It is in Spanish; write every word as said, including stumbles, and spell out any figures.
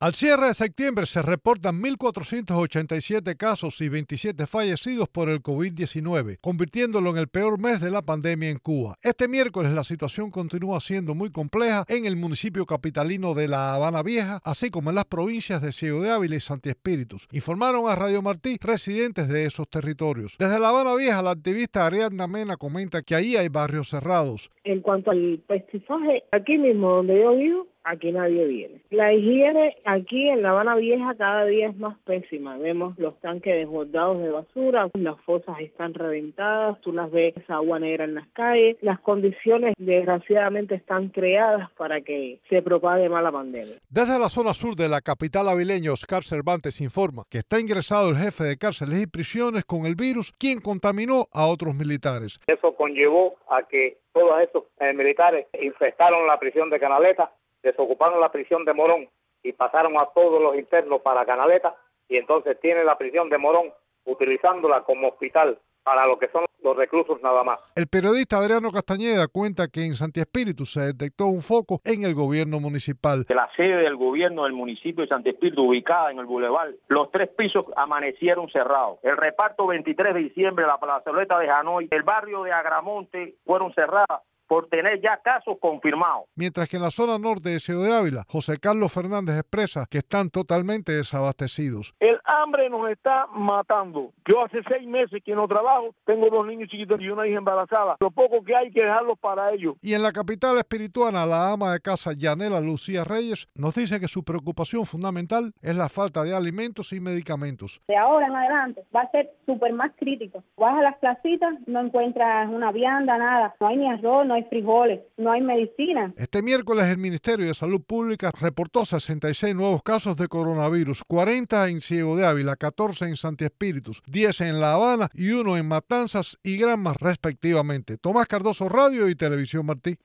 Al cierre de septiembre se reportan mil cuatrocientos ochenta y siete casos y veintisiete fallecidos por el COVID diecinueve, convirtiéndolo en el peor mes de la pandemia en Cuba. Este miércoles la situación continúa siendo muy compleja en el municipio capitalino de La Habana Vieja, así como en las provincias de Ciego de Ávila y Santi Espíritus, informaron a Radio Martí residentes de esos territorios. Desde La Habana Vieja, la activista Ariadna Mena comenta que ahí hay barrios cerrados. En cuanto al pestizaje, aquí mismo donde yo vivo, aquí nadie viene. La higiene aquí en La Habana Vieja cada día es más pésima. Vemos los tanques desbordados de basura, las fosas están reventadas, tú las ves agua negra en las calles. Las condiciones desgraciadamente están creadas para que se propague más la pandemia. Desde la zona sur de la capital avileña, Oscar Cervantes informa que está ingresado el jefe de cárceles y prisiones con el virus, quien contaminó a otros militares. Eso conllevó a que todos estos eh, militares infestaron la prisión de Canaleta, desocuparon la prisión de Morón y pasaron a todos los internos para Canaleta, y entonces tiene la prisión de Morón utilizándola como hospital para lo que son los reclusos nada más. El periodista Adriano Castañeda cuenta que en Santi Espíritus se detectó un foco en el gobierno municipal. La sede del gobierno del municipio de Santi Espíritus, ubicada en el Boulevard, los tres pisos amanecieron cerrados. El reparto veintitrés de diciembre, la plazoleta de Hanoi, el barrio de Agramonte fueron cerradas por tener ya casos confirmados. Mientras que en la zona norte de Ciego de Ávila, José Carlos Fernández expresa que están totalmente desabastecidos. El hambre nos está matando. Yo hace seis meses que no trabajo, tengo dos niños chiquitos y una hija embarazada. Lo poco que hay hay que dejarlo para ellos. Y en la capital espirituana, la ama de casa Yanela Lucía Reyes nos dice que su preocupación fundamental es la falta de alimentos y medicamentos. De ahora en adelante va a ser súper más crítico. Vas a las placitas, no encuentras una vianda, nada. No hay ni arroz, no hay frijoles, no hay medicina. Este miércoles el Ministerio de Salud Pública reportó sesenta y seis nuevos casos de coronavirus, cuarenta en Ciego de Ávila, catorce en Santi Espíritus, diez en La Habana y uno en Matanzas y Granma respectivamente. Tomás Cardoso, Radio y Televisión Martí.